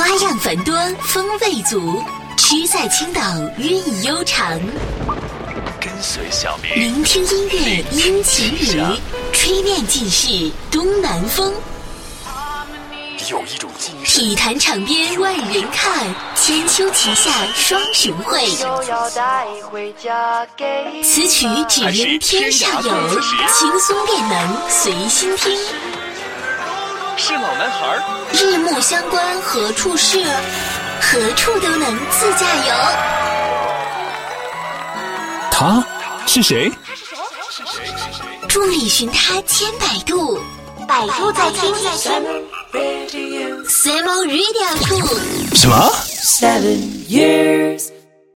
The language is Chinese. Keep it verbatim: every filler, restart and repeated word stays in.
花样繁多，风味足，吃在青岛寓意悠长。 跟随小明， 聆听音乐阴晴雨，吹面尽是东南风。 有一种精神， 体坛场边万人看，千秋旗下双雄会。此曲只应天下有，轻松便能随心听。 是老男孩， 日暮乡关何处是？何处都能自驾游。 他是谁？ 众里寻他千百度，百度在听 Samo Radio 处。 什么？ Seven years